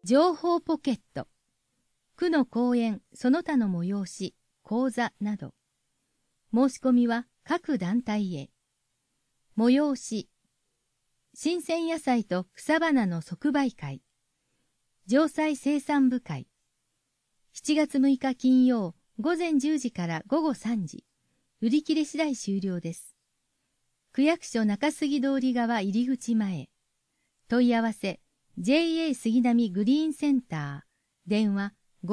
情報ポケット、区の講演その他の催し、講座など。申し込みは各団体へ。催し、新鮮野菜と草花の即売会、城西生産部会、7月6日金曜午前10時から午後3時、売り切れ次第終了です。区役所中杉通り側入り口前。問い合わせ JA 杉並グリーンセンター、電話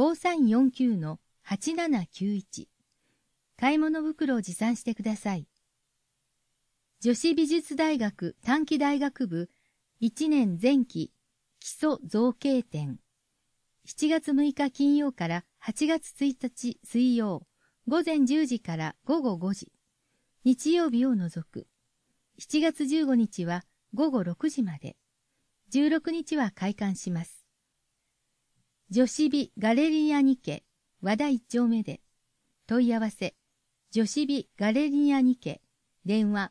5349-8791。買い物袋を持参してください。女子美術大学短期大学部1年前期基礎造形展。7月6日金曜から8月1日水曜午前10時から午後5時。日曜日を除く。7月15日は午後6時まで。16日は開館します。女子美ガレリア2家和田1丁目で。問い合わせ女子美ガレリア2家電話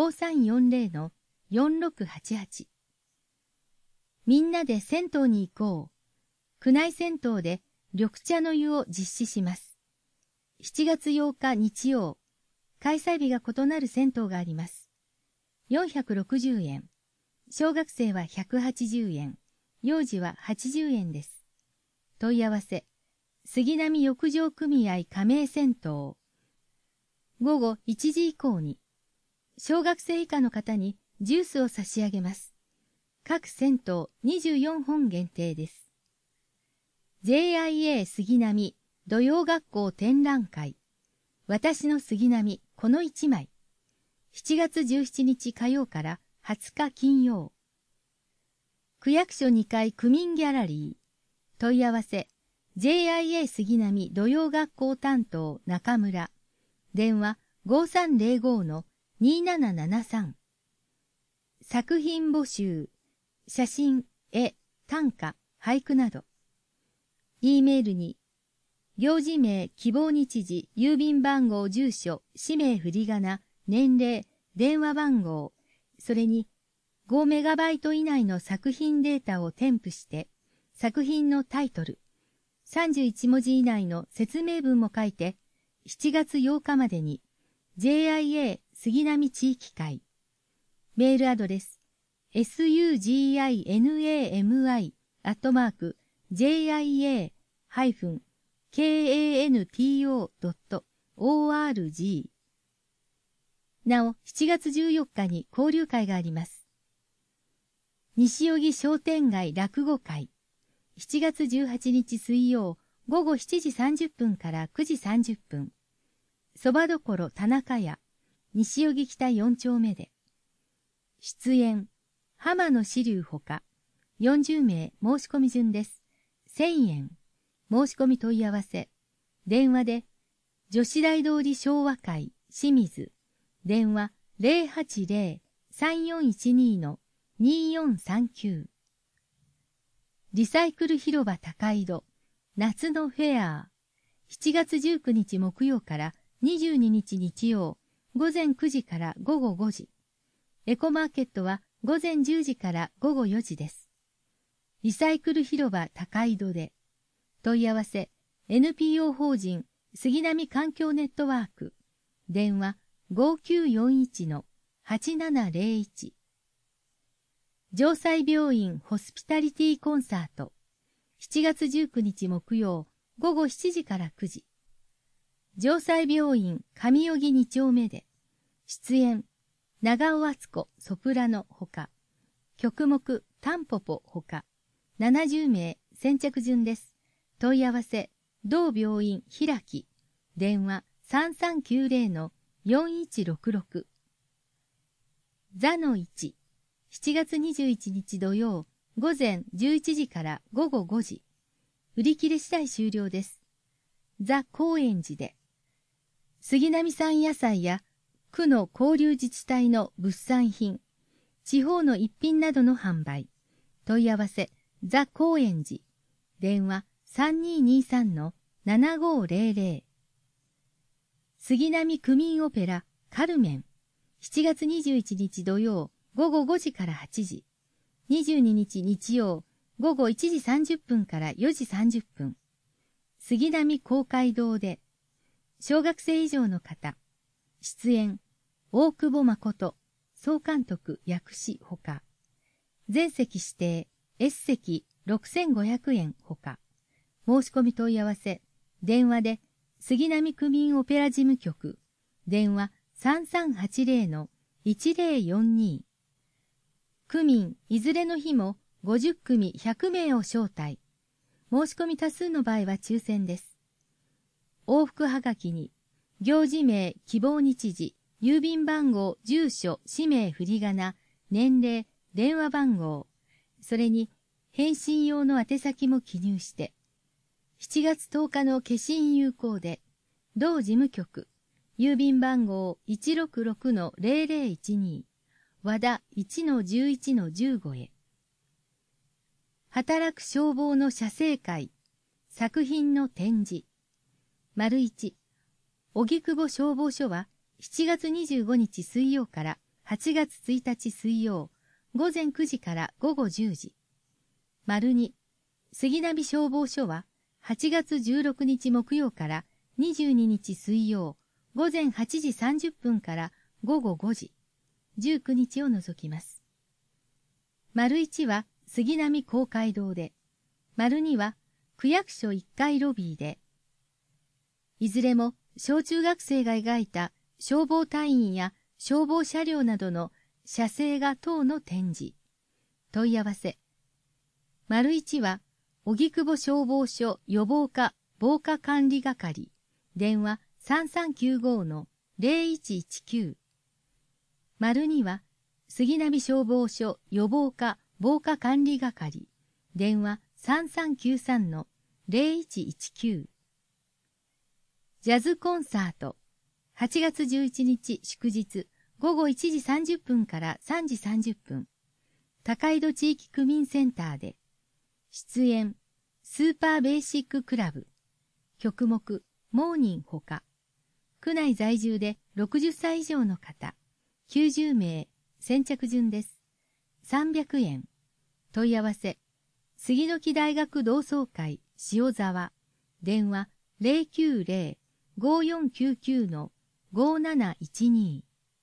5340-4688。みんなで銭湯に行こう。区内銭湯で緑茶の湯を実施します。7月8日日曜、開催日が異なる銭湯があります。460円。小学生は180円。幼児は80円です。問い合わせ、杉並浴場組合加盟銭湯。午後1時以降に、小学生以下の方にジュースを差し上げます。各銭湯24本限定です。JIA 杉並土曜学校展覧会。私の杉並この一枚。7月17日火曜から20日金曜。区役所2階区民ギャラリー。問い合わせ JIA 杉並土曜学校担当中村。電話 5305-2773。作品募集。写真、絵、短歌、俳句など。E メールに行事名、希望日時、郵便番号、住所、氏名、振り仮名、年齢、電話番号、それに5メガバイト以内の作品データを添付して、作品のタイトル、31文字以内の説明文も書いて、7月8日までに JIA 杉並地域会、メールアドレス、suginami-jia-kanto.org。なお、7月14日に交流会があります。西荻商店街落語会。7月18日水曜、午後7時30分から9時30分。そばどころ田中屋、西荻北4丁目で。出演、浜野志龍ほか、40名申し込み順です。1000円。申し込み問い合わせ。電話で、女子大通り昭和会、清水。電話 080-3412-2439。リサイクル広場高井戸夏のフェア。7月19日木曜から22日日曜午前9時から午後5時。エコマーケットは午前10時から午後4時です。リサイクル広場高井戸で。問い合わせ NPO 法人杉並環境ネットワーク。電話5941-8701。城西病院ホスピタリティコンサート。7月19日木曜午後7時から9時。城西病院上荻2丁目で。出演、長尾敦子ソプラノほか。曲目タンポポほか。70名先着順です。問い合わせ、同病院開き。電話3390-4166。座の1。7月21日土曜午前11時から午後5時。売り切れ次第終了です。座高円寺で。杉並産野菜や区の交流自治体の物産品、地方の一品などの販売。問い合わせ、座高円寺。電話3223-7500。杉並区民オペラカルメン。7月21日土曜午後5時から8時。22日日曜午後1時30分から4時30分。杉並公会堂で、小学生以上の方、出演、大久保誠、総監督訳詞ほか、全席指定、S 席6500円ほか、申し込み問い合わせ、電話で、杉並区民オペラ事務局、電話3380-1042。区民いずれの日も50組100名を招待。申し込み多数の場合は抽選です。往復はがきに、行事名、希望日時、郵便番号、住所、氏名、振り仮名、年齢、電話番号、それに返信用の宛先も記入して、7月10日の消印有効で、同事務局、郵便番号 166-0012、和田 1-11-15 へ。働く消防の写生会、作品の展示。1、荻窪消防署は7月25日水曜から8月1日水曜、午前9時から午後10時。2、杉並消防署は8月16日木曜から22日水曜、午前8時30分から午後5時、19日を除きます。1は杉並公会堂で、2は区役所1階ロビーで、いずれも小中学生が描いた消防隊員や消防車両などの写生画等の展示。問い合わせ。1は荻窪消防署予防課防火管理係、電話3395-0119。2は杉並消防署予防課防火管理係、電話3393-0119。ジャズコンサート、8月11日祝日、午後1時30分から3時30分、高井戸地域区民センターで、出演、スーパーベーシッククラブ、曲目、モーニンほか、区内在住で60歳以上の方、90名、先着順です。300円。問い合わせ、杉の木大学同窓会、塩沢、電話090-5499-5712。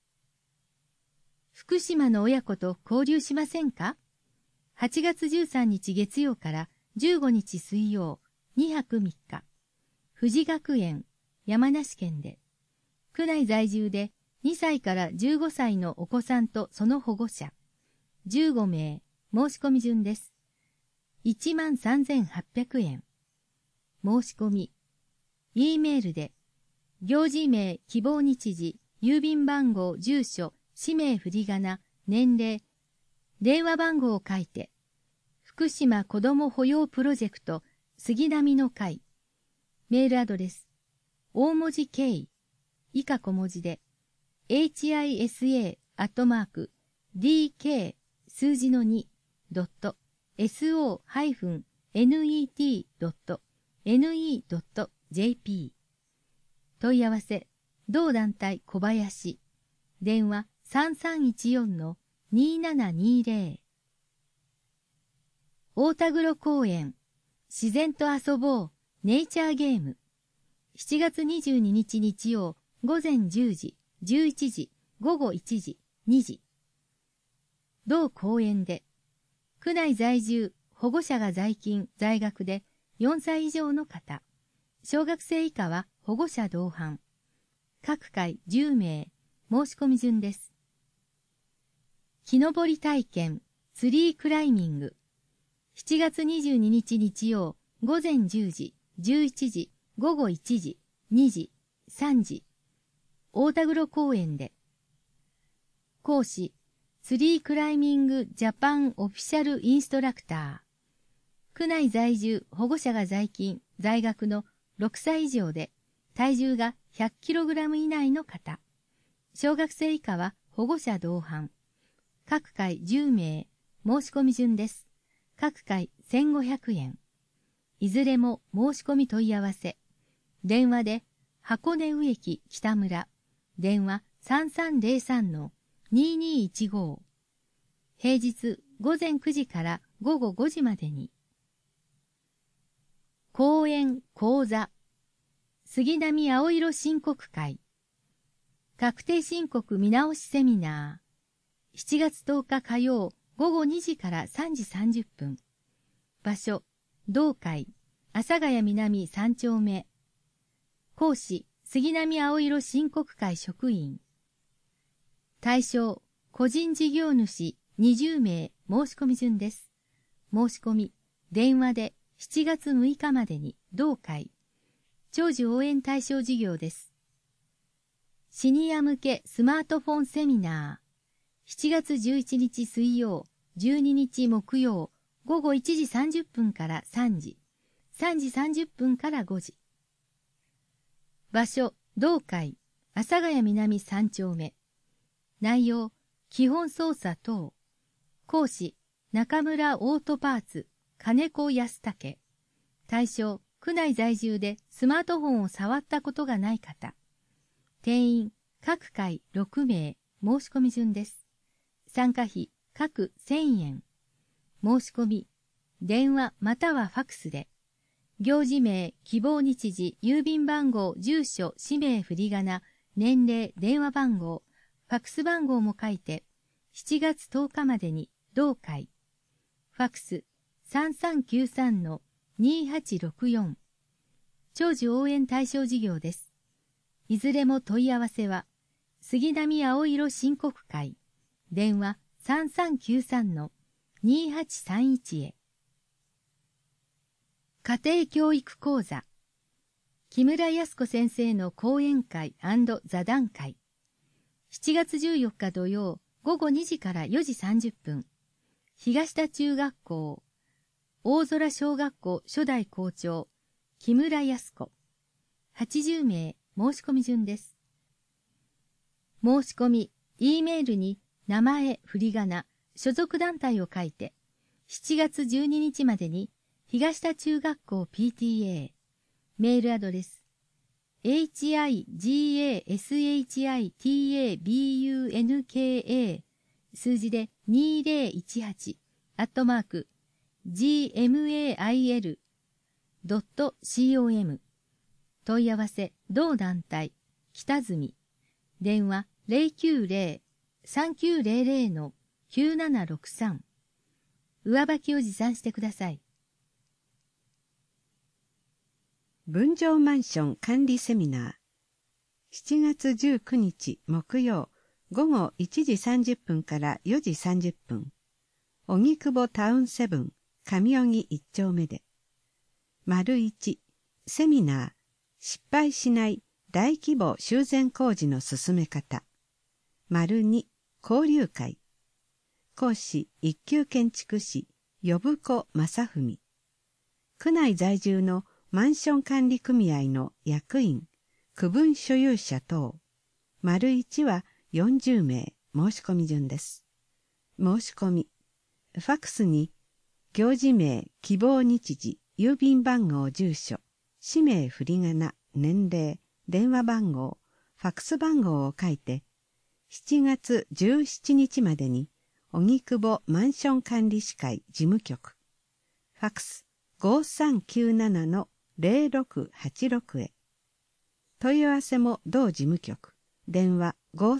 福島の親子と交流しませんか？ 8 月13日月曜から15日水曜、2泊3日。富士学園、山梨県で。区内在住で2歳から15歳のお子さんとその保護者。15名、申し込み順です。13,800円。申し込み。E メールで、行事名、希望日時、郵便番号、住所、氏名振り仮名、年齢、電話番号を書いて、福島子ども保養プロジェクト、杉並の会。メールアドレス、大文字 K、以下小文字で、hisa@dk 数字の 2.so-net.ne.jp 問い合わせ、同団体小林、電話3314-2720。大田黒公園、自然と遊ぼう、ネイチャーゲーム。7月22日日曜、午前10時、11時、午後1時、2時。同公園で、区内在住、保護者が在勤、在学で4歳以上の方、小学生以下は保護者同伴。各回10名、申し込み順です。木登り体験、ツリークライミング。7月22日日曜、午前10時、11時、午後1時、2時、3時。大田黒公園で。講師、ツリークライミングジャパンオフィシャルインストラクター。区内在住、保護者が在勤、在学の6歳以上で、体重が 100kg 以内の方。小学生以下は保護者同伴。各回10名、申し込み順です。各回1500円。いずれも申し込み問い合わせ。電話で、箱根植木北村。電話3303-2215。平日午前9時から午後5時までに。講演講座杉並青色申告会確定申告見直しセミナー7月10日火曜午後2時から3時30分。場所同会阿佐ヶ谷南3丁目。講師杉並青色申告会職員。対象個人事業主20名申し込み順です。申し込み電話で7月6日までに同会長寿応援対象事業です。シニア向けスマートフォンセミナー7月11日水曜12日木曜午後1時30分から3時3時30分から5時。場所同会阿佐ヶ谷南3丁目。内容基本操作等。講師中村オートパーツ金子康武。対象区内在住でスマートフォンを触ったことがない方。定員各回6名申し込み順です。参加費各1000円。申し込み電話またはファクスで。行事名希望日時郵便番号住所氏名振り仮名年齢電話番号ファクス番号も書いて7月10日までに同会。ファクス3393-2864。長寿応援対象事業です。いずれも問い合わせは杉並青色申告会電話3393-2831へ。家庭教育講座木村康子先生の講演会&座談会7月14日土曜午後2時から4時30分。東田中学校大空小学校初代校長木村康子。80名申し込み順です。申し込み E メールに名前振り仮名所属団体を書いて7月12日までに東田中学校 PTA メールアドレス higashitabunka 数字で2018@gmail.com 問い合わせ同団体北住電話090-3900-9763上履きを持参してください。 分譲マンション管理セミナー7月19日木曜午後1時30分から4時30分荻窪タウンセブン上荻1丁目で。丸1セミナー失敗しない大規模修繕工事の進め方。丸2交流会講師一級建築士呼子正文。区内在住のマンション管理組合の役員区分所有者等。丸1は40名申し込み順です。申し込みファクスに行事名希望日時郵便番号住所氏名振り仮名年齢電話番号ファクス番号を書いて7月17日までに荻窪マンション管理士会事務局ファクス5397-0686へ。問い合わせも同事務局電話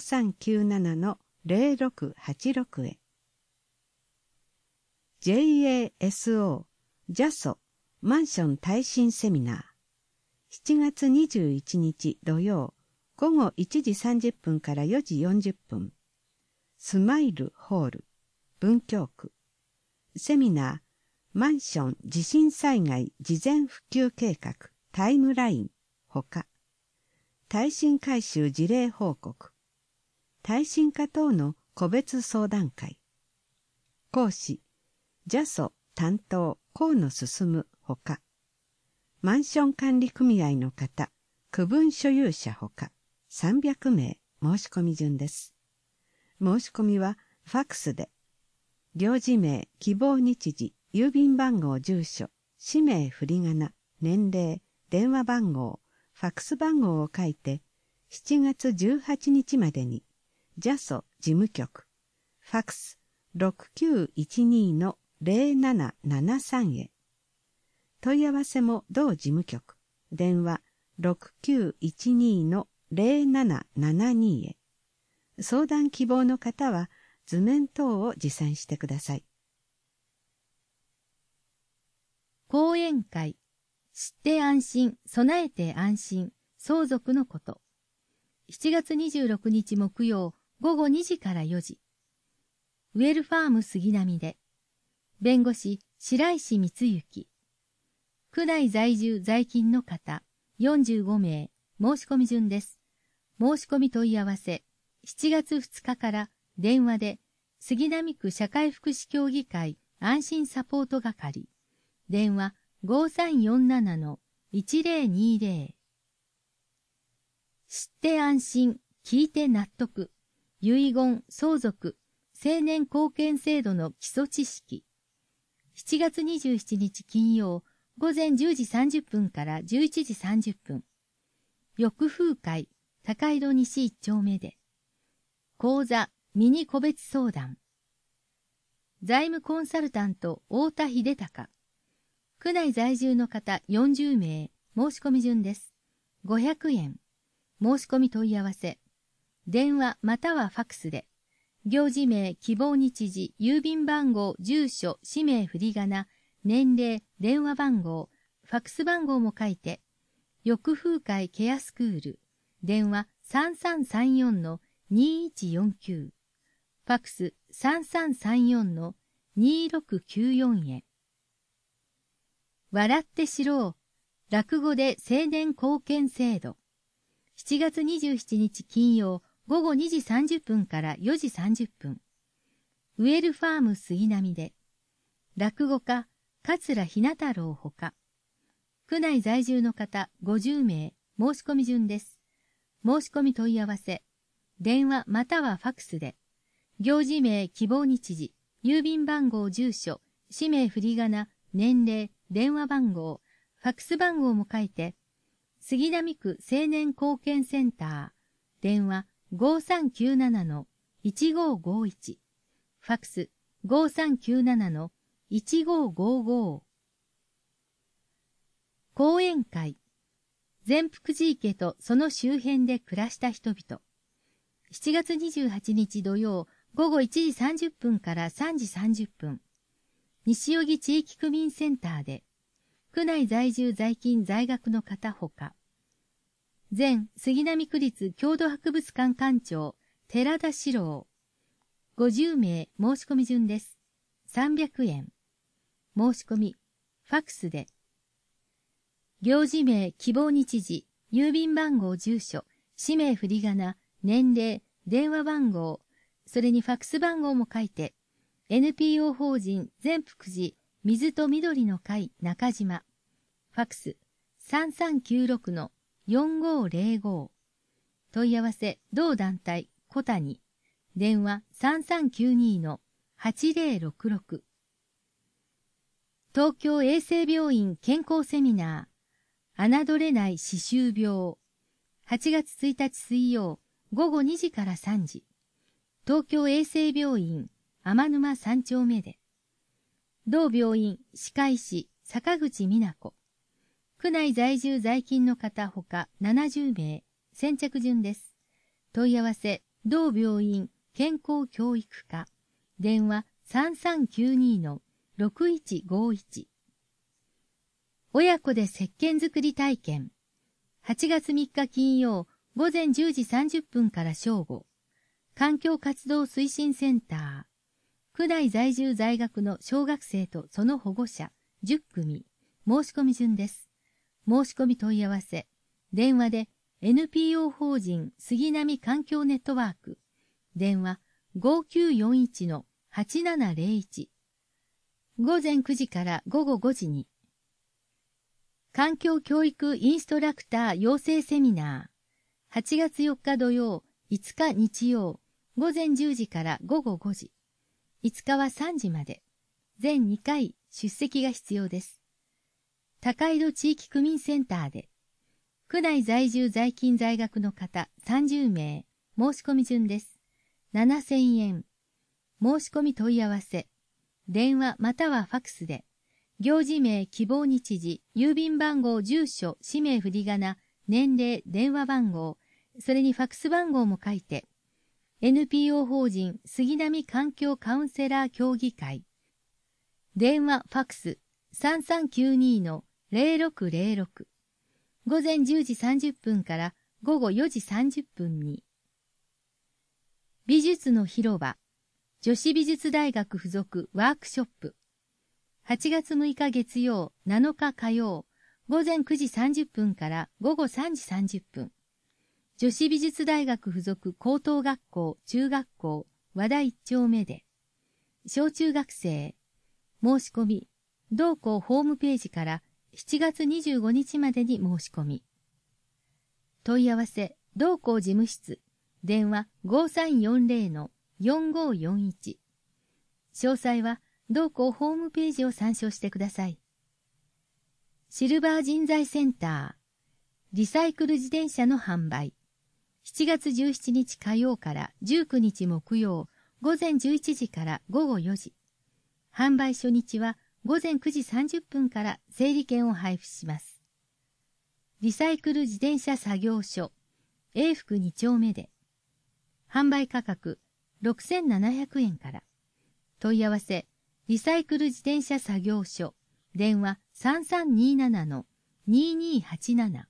5397-0686へ。JASO ジャソマンション耐震セミナー7月21日土曜午後1時30分から4時40分スマイルホール文京区セミナーマンション地震災害事前復旧計画タイムラインほか耐震改修事例報告耐震化等の個別相談会講師ジャソ担当河野進ほかマンション管理組合の方区分所有者ほか300名申し込み順です。申し込みはファクスで行事名希望日時郵便番号住所氏名振り仮名年齢電話番号ファクス番号を書いて7月18日までにジャソ事務局ファクス 0773へ。問い合わせも同事務局、電話 6912-0772 へ。相談希望の方は図面等を持参してください。 講演会、知って安心、備えて安心、相続のこと。7月26日木曜午後2時から4時。ウェルファーム杉並で。弁護士、白石光之。区内在住在勤の方、45名、申し込み順です。申し込み問い合わせ、7月2日から電話で、杉並区社会福祉協議会安心サポート係。電話 5347-1020。知って安心、聞いて納得。遺言、相続、成年後見制度の基礎知識。7月27日金曜、午前10時30分から11時30分。翌風会、高井戸西1丁目で。講座、ミニ個別相談。財務コンサルタント、太田秀隆。区内在住の方40名、申し込み順です。500円。申し込み問い合わせ。電話またはファクスで。行事名、希望日時、郵便番号、住所、氏名振り仮名、年齢、電話番号、ファクス番号も書いて。翌風会ケアスクール。電話3334-2149。ファクス3334-2694へ。笑って知ろう。落語で成年後見制度。7月27日金曜午後2時30分から4時30分。ウェルファーム杉並で。落語家、桂ひな太郎ほか。区内在住の方50名、申し込み順です。申し込み問い合わせ。電話またはファクスで。行事名、希望日時、郵便番号、住所、氏名振り仮名、年齢、電話番号、ファクス番号も書いて、杉並区青年後見センター、電話5397-1551、ファクス5397-1555。講演会、善福寺池とその周辺で暮らした人々。7月28日土曜午後1時30分から3時30分。西荻地域区民センターで、区内在住在勤在学の方ほか、前杉並区立郷土博物館館長、寺田史郎、50名申し込み順です。300円。申し込み、ファクスで。行事名、希望日時、郵便番号、住所、氏名振り仮名、年齢、電話番号、それにファクス番号も書いて、NPO 法人善福寺水と緑の会中島。ファクス3396-4505。問い合わせ同団体小谷。電話3392-8066。東京衛生病院健康セミナー。侮れない歯周病。8月1日水曜午後2時から3時。東京衛生病院天沼3丁目で。同病院歯科医師坂口美奈子。区内在住在勤の方ほか70名。先着順です。問い合わせ同病院健康教育課。電話3392-6151。親子で石鹸作り体験。8月3日金曜午前10時30分から正午。環境活動推進センター。区内在住在学の小学生とその保護者10組。申し込み順です。申し込み問い合わせ。電話で NPO 法人杉並環境ネットワーク。電話5941-8701。午前9時から午後5時に。環境教育インストラクター養成セミナー。8月4日土曜、5日日曜。午前10時から午後5時。5日は3時まで。全2回出席が必要です。高井戸地域区民センターで。区内在住在勤在学の方30名。申し込み順です。7000円。申し込み問い合わせ。 電話またはファックスで、行事名、希望日時、郵便番号、住所、氏名振り仮名、年齢、電話番号、それにファックス番号も書いて、NPO 法人杉並環境カウンセラー協議会、電話ファックス 3392-0606 午前10時30分から午後4時30分に。美術の広場女子美術大学附属ワークショップ8月6日月曜7日火曜午前9時30分から午後3時30分女子美術大学附属高等学校中学校和田1丁目で小中学生申し込み同校ホームページから7月25日までに申し込み問い合わせ同校事務室電話 5340-4541 詳細は同校ホームページを参照してください。シルバー人材センターリサイクル自転車の販売7月17日火曜から19日木曜午前11時から午後4時販売初日は午前9時30分から整理券を配布します。リサイクル自転車作業所永福2丁目で販売価格6700円から問い合わせリサイクル自転車作業所電話 3327-2287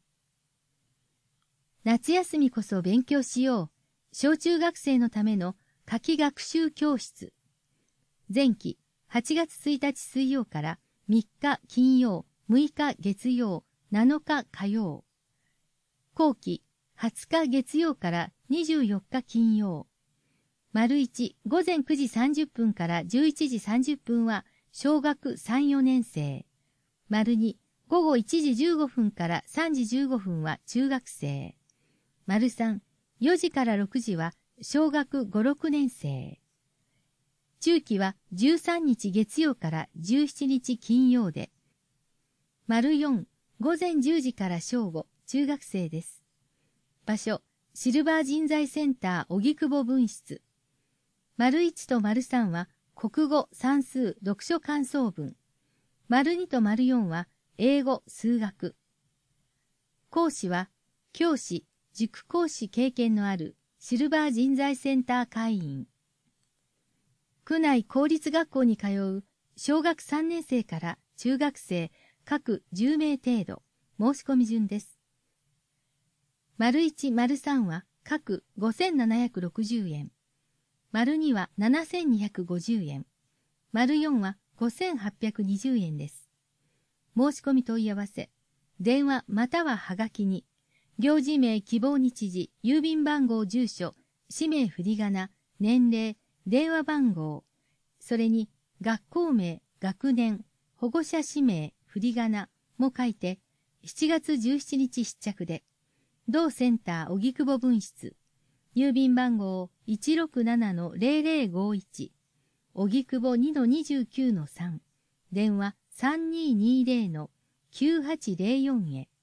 夏休みこそ勉強しよう小中学生のための夏季学習教室前期8月1日水曜から3日金曜6日月曜7日火曜後期20日月曜から24日金曜丸1午前9時30分から11時30分は小学3、4年生丸2午後1時15分から3時15分は中学生丸3、4時から6時は小学5、6年生中期は13日月曜から17日金曜で丸4午前10時から正午中学生です。場所シルバー人材センター荻窪分室丸1と丸3は国語算数読書感想文丸2と丸4は英語数学講師は教師塾講師経験のあるシルバー人材センター会員区内公立学校に通う小学3年生から中学生各10名程度申し込み順です。丸1、丸3は各5760円。丸2は7250円。丸4は5820円です。申し込み問い合わせ。電話またははがきに、行事名希望日時、郵便番号住所、氏名振り仮名、年齢、電話番号、それに学校名、学年、保護者氏名、振り仮名も書いて、7月17日必着で、同センター荻窪分室、郵便番号 167-0051、荻窪 2-29-3、電話 3220-9804 へ。